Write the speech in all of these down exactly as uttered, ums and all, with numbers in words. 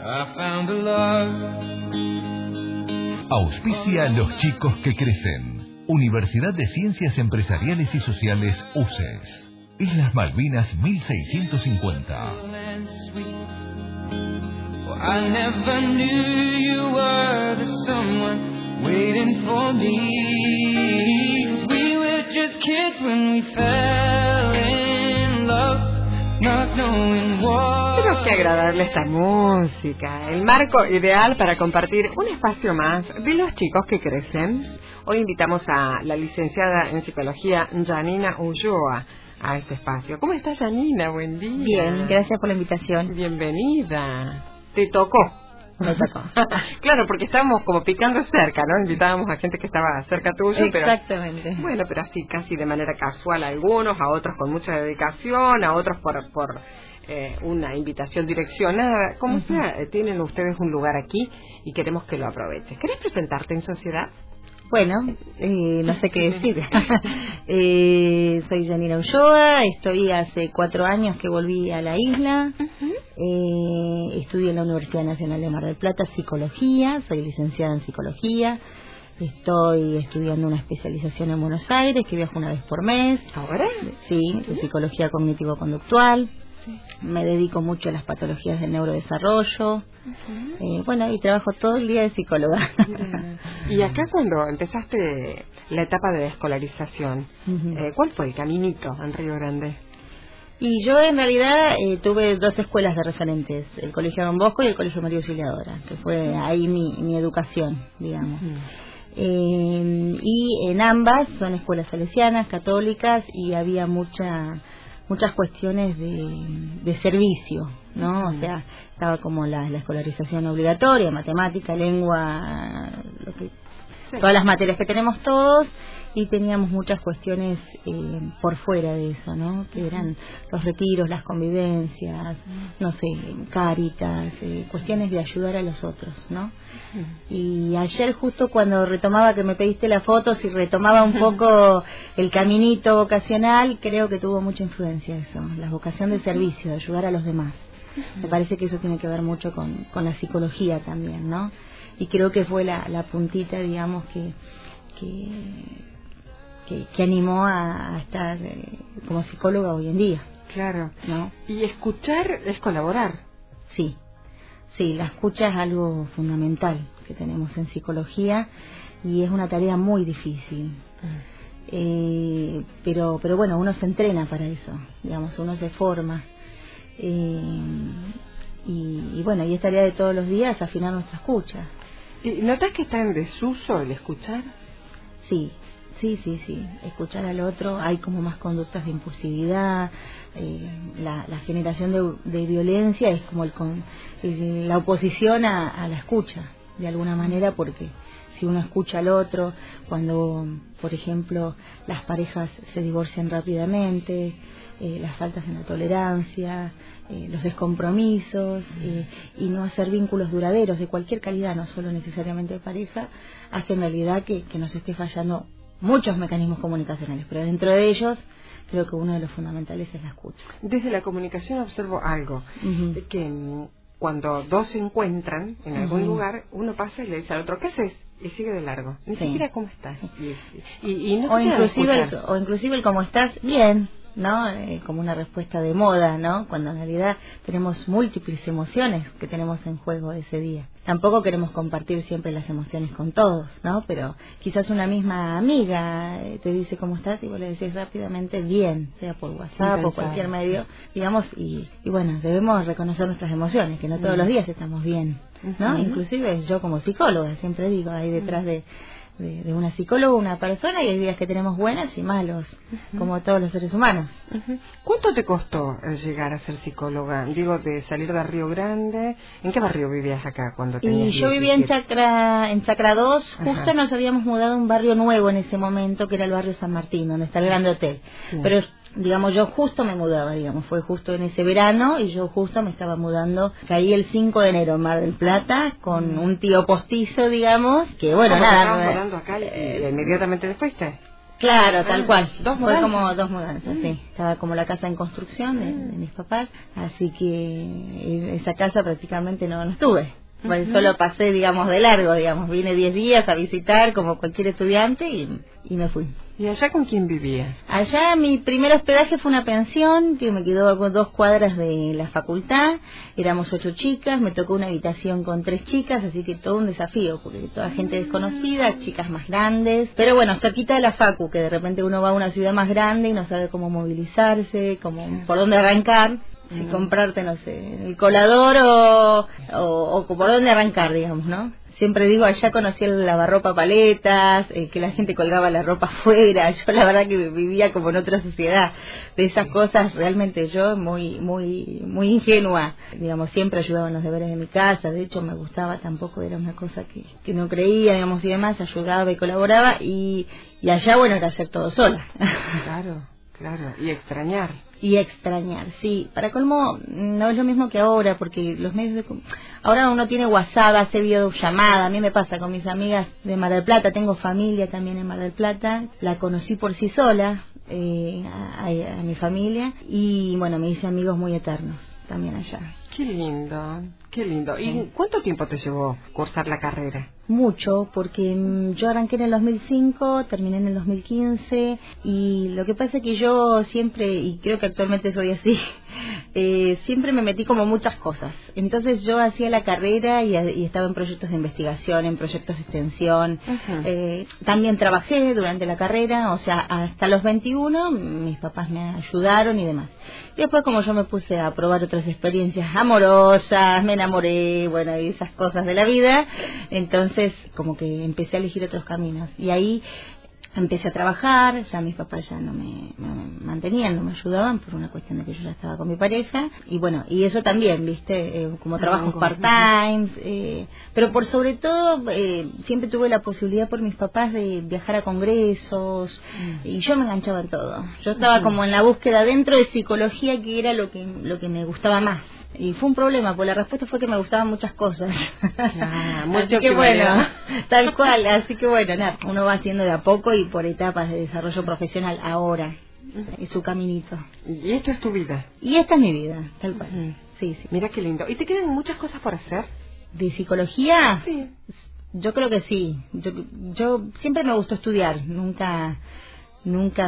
I found a love. Auspicia Los Chicos que Crecen. Universidad de Ciencias Empresariales y Sociales U C E S. Islas Malvinas mil seiscientos cincuenta. I never knew you were the someone waiting for me. We were just kids when we fell in love, not knowing what. Pero qué agradable esta música, el marco ideal para compartir un espacio más de Los Chicos que Crecen. Hoy invitamos a la licenciada en psicología Janina Ulloa a este espacio. ¿Cómo estás, Janina? Buen día. Bien, gracias por la invitación. Bienvenida. Te tocó. Me tocó. Claro, porque estábamos como picando cerca, ¿no? Invitábamos a gente que estaba cerca tuyo. Exactamente. Pero, bueno, pero así casi de manera casual a algunos, a otros con mucha dedicación, a otros por por eh, una invitación direccionada. Como uh-huh. sea, eh, tienen ustedes un lugar aquí y queremos que lo aproveches. ¿Querés presentarte en sociedad? Bueno, eh, no sé qué decir. eh, soy Janina Ulloa, estoy hace cuatro años que volví a la isla. Uh-huh. eh, estudio en la Universidad Nacional de Mar del Plata Psicología, soy licenciada en Psicología. Estoy estudiando una especialización en Buenos Aires, que viajo una vez por mes. ¿Ahora? Sí, de Psicología Cognitivo-Conductual. Sí. Me dedico mucho a las patologías del neurodesarrollo. Uh-huh. eh, bueno, y trabajo todo el día de psicóloga. Y acá cuando empezaste la etapa de escolarización, uh-huh. eh, ¿cuál fue el caminito en Río Grande? Y yo en realidad eh, tuve dos escuelas de referentes, el Colegio Don Bosco y el Colegio María Auxiliadora, que fue ahí mi, mi educación, digamos. Uh-huh. eh, y en ambas son escuelas salesianas, católicas, y había mucha... muchas cuestiones de, de servicio, ¿no? O sea, estaba como la, la escolarización obligatoria, matemática, lengua, lo que, sí. todas las materias que tenemos todos, y teníamos muchas cuestiones eh, por fuera de eso, ¿no? Que eran los retiros, las convivencias, no sé, cáritas, eh, cuestiones de ayudar a los otros, ¿no? Y ayer justo cuando retomaba, que me pediste las fotos y retomaba un poco el caminito vocacional, creo que tuvo mucha influencia eso, la vocación de servicio, de ayudar a los demás. Me parece que eso tiene que ver mucho con, con la psicología también, ¿no? Y creo que fue la, la puntita, digamos, que... que Que, que animó a, a estar eh, como psicóloga hoy en día. Claro. ¿No? Y escuchar es colaborar. Sí, sí, la escucha es algo fundamental que tenemos en psicología y es una tarea muy difícil. Mm. Eh, pero, pero bueno, uno se entrena para eso, digamos, uno se forma. Eh, y, y bueno, y es tarea de todos los días afinar nuestra escucha. ¿Y notas que está en desuso el escuchar? Sí. Sí, sí, sí. Escuchar al otro, hay como más conductas de impulsividad, eh, la, la generación de, de violencia es como el, con, el la oposición a, a la escucha, de alguna manera, porque si uno escucha al otro, cuando, por ejemplo, las parejas se divorcian rápidamente, eh, las faltas en la tolerancia, eh, los descompromisos, eh, y no hacer vínculos duraderos de cualquier calidad, no solo necesariamente de pareja, hace en realidad que, que nos esté fallando muchos mecanismos comunicacionales, pero dentro de ellos creo que uno de los fundamentales es la escucha. Desde la comunicación observo algo, uh-huh. que um, cuando dos se encuentran en algún uh-huh. lugar, uno pasa y le dice al otro, ¿qué haces? Y sigue de largo, ni sí. siquiera cómo estás. Y, y, y no o, inclusive el, o inclusive el cómo estás, bien, ¿no? Eh, como una respuesta de moda, ¿no? Cuando en realidad tenemos múltiples emociones que tenemos en juego ese día. Tampoco queremos compartir siempre las emociones con todos, ¿no? Pero quizás una misma amiga te dice cómo estás y vos le decís rápidamente bien, sea por WhatsApp o cualquier medio, digamos, y, y bueno, debemos reconocer nuestras emociones, que no todos uh-huh. los días estamos bien, ¿no? Uh-huh. Inclusive yo como psicóloga siempre digo, ahí detrás de De, de una psicóloga, una persona, y hay días que tenemos buenos y malos, uh-huh. como todos los seres humanos. Uh-huh. ¿Cuánto te costó llegar a ser psicóloga? Digo, de salir de Río Grande. ¿En qué barrio vivías acá cuando tenías? Y yo vivía en Chacra, en Chacra dos, justo uh-huh. nos habíamos mudado a un barrio nuevo en ese momento, que era el barrio San Martín, donde está el Grande Hotel. Uh-huh. Pero digamos, yo justo me mudaba, digamos, fue justo en ese verano y yo justo me estaba mudando, caí el cinco de enero en Mar del Plata con un tío postizo, digamos, que bueno, nada. ¿Estabas mudando acá y, y inmediatamente te fuiste? Claro, tal cual. Dos Fue mudanzas. como dos mudanzas, sí. Estaba como la casa en construcción de, de mis papás, así que esa casa prácticamente no, no estuve. Pues Ujú. solo pasé, digamos, de largo, digamos. Vine diez días a visitar como cualquier estudiante y, y me fui. ¿Y allá con quién vivías? Allá mi primer hospedaje fue una pensión que me quedó a dos cuadras de la facultad. Éramos ocho chicas, me tocó una habitación con tres chicas, así que todo un desafío, porque toda gente desconocida, chicas más grandes. Pero bueno, cerquita de la facu, que de repente uno va a una ciudad más grande y no sabe cómo movilizarse, cómo, por dónde arrancar. Si Mm. comprarte, no sé, el colador o, o, o por dónde arrancar, digamos, ¿no? Siempre digo, allá conocí el lavarropa paletas, eh, que la gente colgaba la ropa afuera. Yo la verdad que vivía como en otra sociedad. De esas cosas realmente yo muy muy muy ingenua. Digamos, siempre ayudaba en los deberes de mi casa. De hecho, me gustaba tampoco, era una cosa que, que no creía, digamos, y demás. Ayudaba y colaboraba. Y, y allá, bueno, era hacer todo sola. Claro, claro. Y extrañar. Y extrañar, sí. Para colmo, no es lo mismo que ahora, porque los medios de... com- Ahora uno tiene WhatsApp, hace videollamada. A mí me pasa con mis amigas de Mar del Plata. Tengo familia también en Mar del Plata. La conocí por sí sola, eh, a, a- a mi familia. Y bueno, me hice amigos muy eternos también allá. Qué lindo, qué lindo. ¿Y Sí. cuánto tiempo te llevó cursar la carrera? Mucho, porque mm, yo arranqué en el dos mil cinco, terminé en el dos mil quince, y lo que pasa es que yo siempre, y creo que actualmente soy así, eh, siempre me metí como muchas cosas. Entonces yo hacía la carrera y, y estaba en proyectos de investigación, en proyectos de extensión. Ujú. Eh, también trabajé durante la carrera, o sea, hasta los veintiuno mis papás me ayudaron y demás. Y después, como yo me puse a probar otras experiencias amorosas, me enamoré, bueno, y esas cosas de la vida, entonces como que empecé a elegir otros caminos. Y ahí empecé a trabajar, ya mis papás ya no me, no me mantenían, no me ayudaban por una cuestión de que yo ya estaba con mi pareja. Y bueno, y eso también, viste, eh, como trabajos part-time, eh, pero por sobre todo eh, siempre tuve la posibilidad por mis papás de viajar a congresos, Mm. y yo me enganchaba en todo. Yo estaba Ujú. como en la búsqueda dentro de psicología, que era lo que, lo que me gustaba más. Y fue un problema, porque la respuesta fue que me gustaban muchas cosas. Ah, mucho así que que bueno, variar. tal cual, así que bueno, nada, uno va haciendo de a poco y por etapas de desarrollo profesional ahora, es su caminito. Y esto es tu vida. Y esta es mi vida, tal cual. Ujú. Sí, sí. Mira qué lindo. ¿Y te quedan muchas cosas por hacer? ¿De psicología? Sí. Yo creo que sí. Yo, yo siempre me gustó estudiar, nunca... Nunca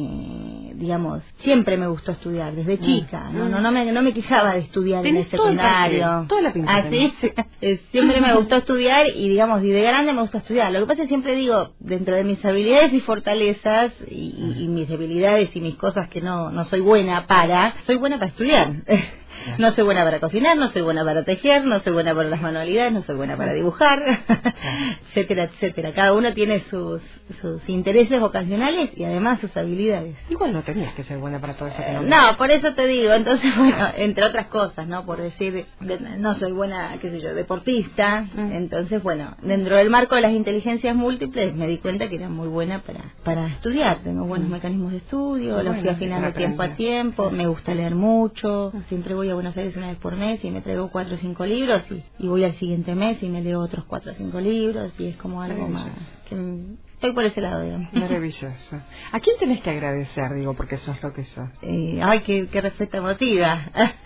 me, digamos, siempre me gustó estudiar, desde chica, no no no me, no me quejaba de estudiar en el Tenés todo el secundario. perfil, toda la pinta ¿Ah, sí? Eh, siempre me gustó estudiar y, digamos, y de grande me gusta estudiar. Lo que pasa es que siempre digo, dentro de mis habilidades y fortalezas y, y- y mis debilidades y mis cosas que no, no soy buena para, soy buena para estudiar. No soy buena para cocinar, no soy buena para tejer, no soy buena para las manualidades, no soy buena para dibujar, etcétera, etcétera. Cada uno tiene sus, sus intereses vocacionales y además sus habilidades. Igual no tenías que ser buena para todo eso. que Eh, nombras. No, por eso te digo, entonces, bueno, entre otras cosas, ¿no? Por decir, de- no soy buena, qué sé yo, deportista, Mm. entonces, bueno, dentro del marco de las inteligencias múltiples me di cuenta que era muy buena para para estudiar, tengo buenos Mm. mecanismos de estudio, los Bueno, fui afinando para tiempo a aprender. tiempo, me gusta leer mucho, siempre voy a Buenos Aires una vez por mes y me traigo cuatro o cinco libros y, y voy al siguiente mes y me leo otros cuatro o cinco libros y es como algo más, Maravilloso. que m- estoy por ese lado, digamos. Maravilloso. ¿A quién tenés que agradecer, digo, porque sos lo que sos? Eh, ay, qué, qué respuesta emotiva.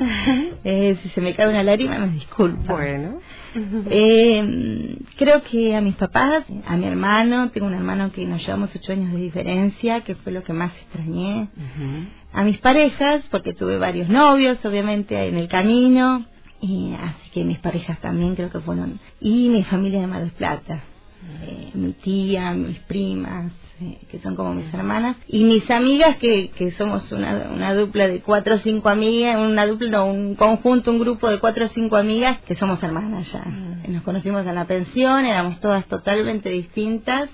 eh, si se me cae una lágrima, me disculpa. Bueno. Eh, creo que a mis papás, a mi hermano, tengo un hermano que nos llevamos ocho años de diferencia, que fue lo que más extrañé. Ujú. A mis parejas, porque tuve varios novios, obviamente, en el camino. Y así que mis parejas también creo que fueron. Y mi familia de Mar del Plata. Eh, mi tía, mis primas, eh, que son como mis hermanas, y mis amigas, que, que somos una, una dupla de cuatro o cinco amigas, una dupla, no, un conjunto, un grupo de cuatro o cinco amigas, que somos hermanas ya. Mm. Nos conocimos en la pensión, éramos todas totalmente distintas,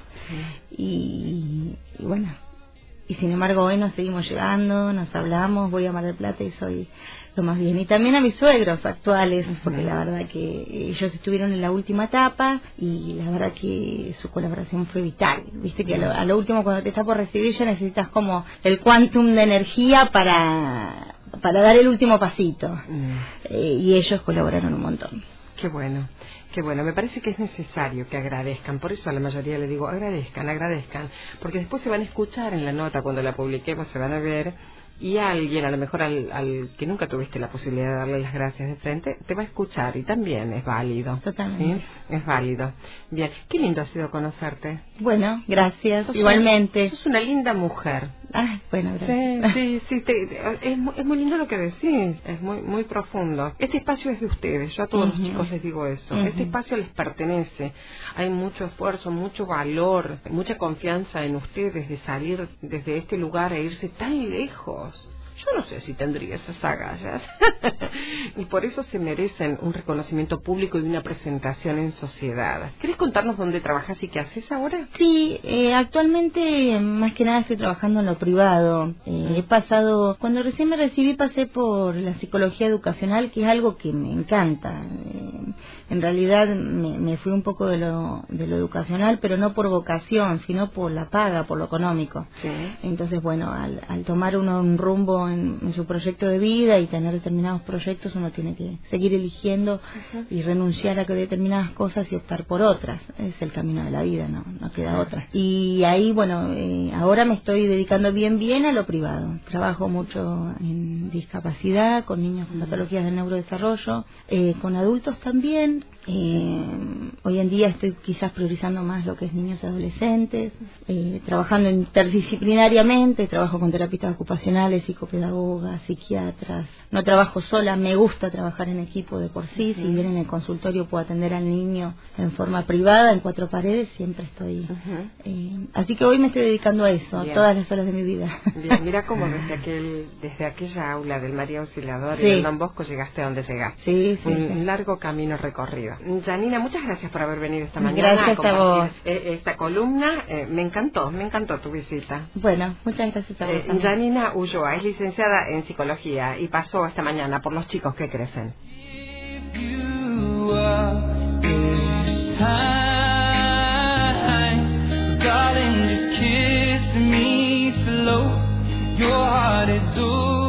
y, y bueno, y sin embargo hoy nos seguimos llevando, nos hablamos, voy a Mar del Plata y soy lo más bien. Y también a mis suegros actuales, porque la verdad que ellos estuvieron en la última etapa y la verdad que su colaboración fue vital. Viste que a lo, a lo último, cuando te estás por recibir, ya necesitas como el quantum de energía para, para dar el último pasito. Mm. Eh, y ellos colaboraron un montón. Qué bueno, qué bueno. Me parece que es necesario que agradezcan. Por eso a la mayoría le digo, agradezcan, agradezcan. Porque después se van a escuchar en la nota, cuando la publiquemos se van a ver. Y alguien, a lo mejor al, al que nunca tuviste la posibilidad de darle las gracias de frente, te va a escuchar y también es válido. Totalmente. ¿Sí? Es válido. Bien, qué lindo ha sido conocerte. Bueno, gracias. Sos Igualmente. Una, sos una linda mujer. Ah, bueno, gracias. Sí, sí, sí. Te, te, es, muy, es muy lindo lo que decís. Es muy muy profundo. Este espacio es de ustedes. Yo a todos uh-huh. los chicos les digo eso. Uh-huh. Este espacio les pertenece. Hay mucho esfuerzo, mucho valor, mucha confianza en ustedes de salir desde este lugar e irse tan lejos. Yo no sé si tendría esas agallas. Y por eso se merecen un reconocimiento público y una presentación en sociedad. ¿Querés contarnos dónde trabajas y qué haces ahora? Sí, eh, actualmente más que nada estoy trabajando en lo privado. Eh, he pasado, cuando recién me recibí pasé por la psicología educacional, que es algo que me encanta. Eh, en realidad me, me fui un poco de lo, de lo educacional, pero no por vocación, sino por la paga, por lo económico. Sí. Entonces, bueno, al, al tomar uno un rumbo En, en su proyecto de vida y tener determinados proyectos, uno tiene que seguir eligiendo uh-huh. y renunciar a determinadas cosas y optar por otras. Es el camino de la vida, no no queda otra. Y ahí, bueno, eh, ahora me estoy dedicando bien bien a lo privado. Trabajo mucho en discapacidad, con niños con patologías del neurodesarrollo, eh, con adultos también. Eh, hoy en día estoy quizás priorizando más lo que es niños y adolescentes, eh, trabajando interdisciplinariamente, trabajo con terapistas ocupacionales, psicopedagogas, psiquiatras. No trabajo sola, me gusta trabajar en equipo de por sí. Uh-huh. Si bien en el consultorio puedo atender al niño en forma privada, en cuatro paredes, siempre estoy. Uh-huh. Eh, así que hoy me estoy dedicando a eso, Bien. a todas las horas de mi vida. Bien, mira cómo desde aquel, desde aquella aula del María Auxiliadora sí. y del Don Bosco llegaste a donde llegaste. Sí, sí, un, sí. un largo camino recorrido. Janina, muchas gracias por haber venido esta mañana gracias a a vos. esta columna. Eh, me encantó, me encantó tu visita. Bueno, muchas gracias a vos. Eh, Janina Ulloa es licenciada en psicología y pasó esta mañana por Los Chicos que Crecen. Darling, just kiss me slow. Your heart is over.